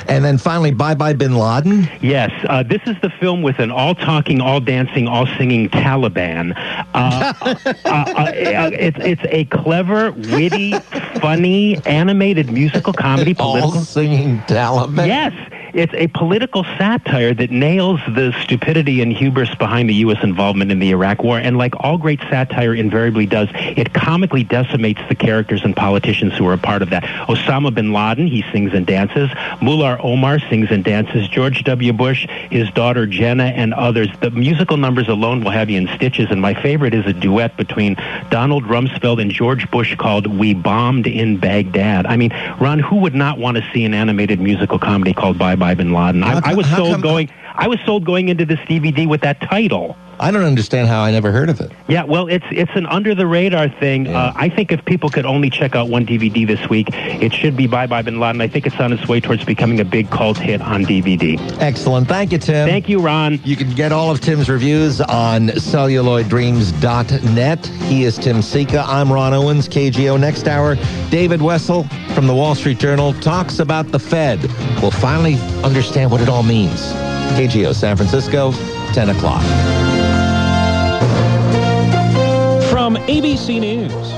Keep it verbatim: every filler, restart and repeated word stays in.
And then finally, Bye Bye Bin Laden. Yes, uh, this is the film with an all-talking, all-dancing, all-singing Taliban. Uh, uh, uh, it's, it's a clever, witty, funny, animated musical comedy. Political. All-singing Taliban? Yes. It's a political satire that nails the stupidity and hubris behind the U S involvement in the Iraq War. And like all great satire invariably does, it comically decimates the characters and politicians who are a part of that. Osama bin Laden, he sings and dances. Mullah Omar sings and dances. George W. Bush, his daughter Jenna, and others. The musical numbers alone will have you in stitches. And my favorite is a duet between Donald Rumsfeld and George Bush called We Bombed in Baghdad. I mean, Ron, who would not want to see an animated musical comedy called Bye Bye Bin Laden? I, I was how sold come- going. I was sold going into this D V D with that title. I don't understand how I never heard of it. Yeah, well, it's it's an under the radar thing. Yeah. Uh, I think if people could only check out one D V D this week, it should be Bye Bye Bin Laden. I think it's on its way towards becoming a big cult hit on D V D. Excellent. Thank you, Tim. Thank you, Ron. You can get all of Tim's reviews on celluloid dreams dot net. He is Tim Sika. I'm Ron Owens, K G O. Next hour, David Wessel from the Wall Street Journal talks about the Fed. We'll finally understand what it all means. K G O San Francisco, ten o'clock. From A B C News,